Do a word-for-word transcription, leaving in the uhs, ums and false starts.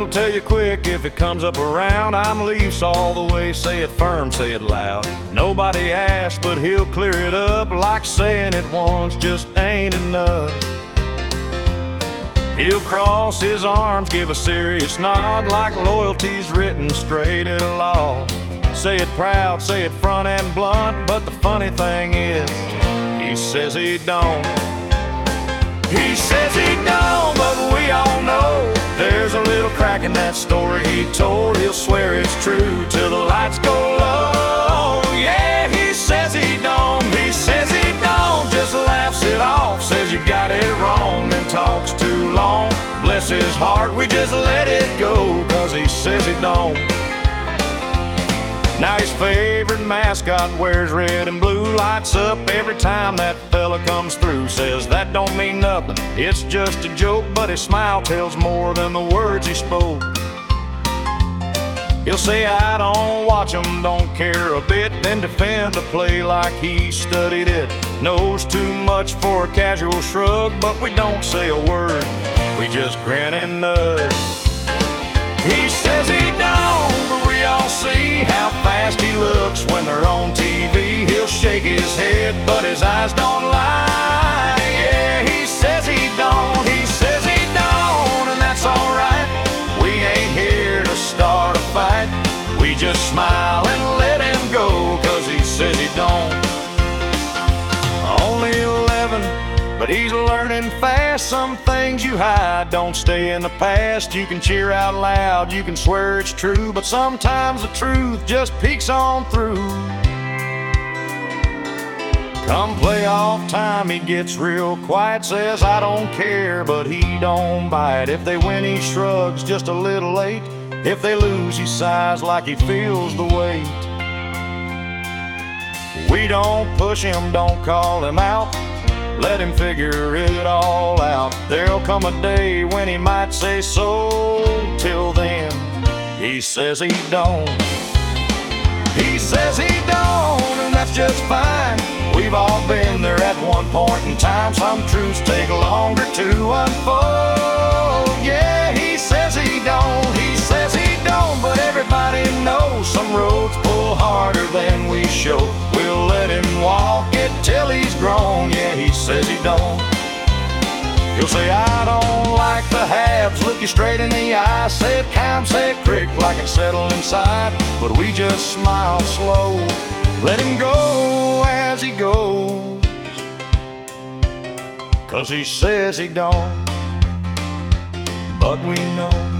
It'll tell you quick if it comes up around. I'm Leafs all the way, say it firm, say it loud. Nobody asked, but he'll clear it up, like saying it once just ain't enough. He'll cross his arms, give a serious nod, like loyalty's written straight in law. Say it proud, say it front and blunt, but the funny thing is, he says he don't. He says he don't, but we all know there's a little crack in that story he told. He'll swear it's true till the lights go low. Yeah, he says he don't, he says he don't, just laughs it off, says you got it wrong, then talks too long. Bless his heart, we just let it go, cause he says he don't. Now his favorite mascot wears red and blue, lights up every time that fella comes through. Says that don't mean nothing, it's just a joke, but his smile tells more than the words he spoke. He'll say I don't watch him, don't care a bit, then defend a play like he studied it. Knows too much for a casual shrug, but we don't say a word, we just grin and nudge. He says he don't, but we all see how fast he looks when they're on T V. He'll shake his head, but his eyes don't lie. Yeah, he says he don't, he says he don't, and that's alright. We ain't here to start a fight, we just smile and let him go, cause he says he don't. Only eleven, but he's learning fast. Some things you hide don't stay in the past. You can cheer out loud, you can swear it's true, but sometimes the truth just peeks on through. Come playoff time, he gets real quiet, says I don't care, but he don't bite. If they win, he shrugs just a little late. If they lose, he sighs like he feels the weight. We don't push him, don't call him out, let him figure it all out. There'll come a day when he might say so. Till then, he says he don't. He says he don't, and that's just fine. We've all been there at one point in time. Some truths take longer to unfold. Yeah, he says he don't, he says he don't, but everybody knows some roads pull harder than we show. We'll let him walk it till he's grown. Yeah, he says he don't. He'll say I don't like the halves, look you straight in the eye, say it count, say it crick like it's settled inside. But we just smile slow, let him go as he goes, cause he says he don't, but we know